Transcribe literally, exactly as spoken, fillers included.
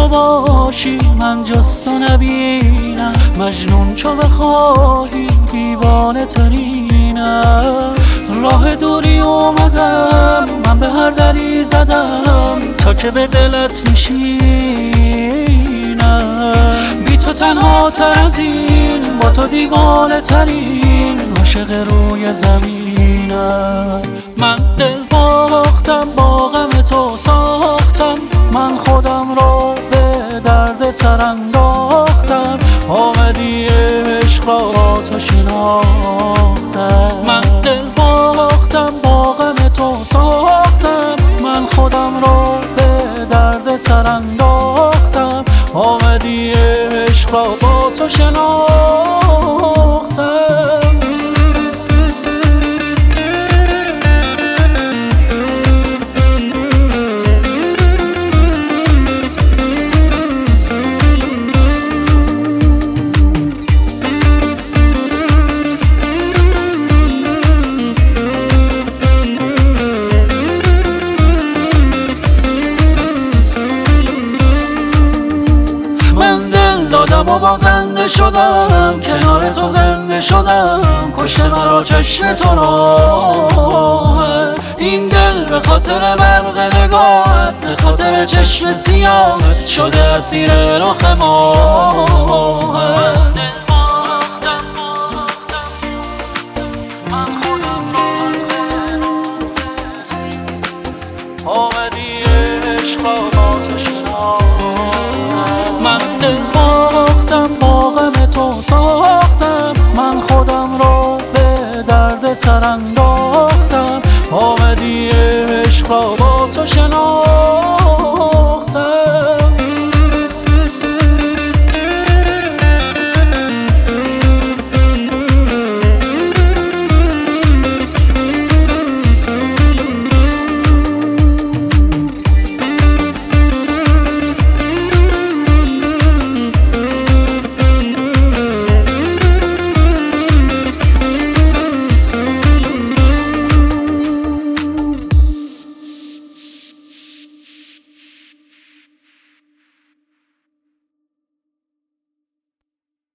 باشی من جز تو نبینم، مجنون چو بخواهی دیوانه ترینم. راه دوری اومدم من به هر دری زدم تا که به دلت نشینم. بی تو تنها تر از این، با تو دیوانه ترین عاشق روی زمینم. من دل باختم با غم تو ساختم، من خودم را به درد سر انداختم. آمدی عشق را با تو شناختم. من دل باختم با غم تو ساختم، من خودم را به درد سر انداختم. آمدی عشق را با تو شناختم. و بازنده شدم، کنار تو زنده شدم. کشته مرا چشم تو را، این دل به خاطر برق نگاهت، به خاطر چشم سیاهت شده اسیر رخ ماهت. من خودم را آمدی عشق را با تو شناختم. من دل با غم تو ساختم، من خودم را به درد سر انداختم. آمدی عشق را با تو شناختم.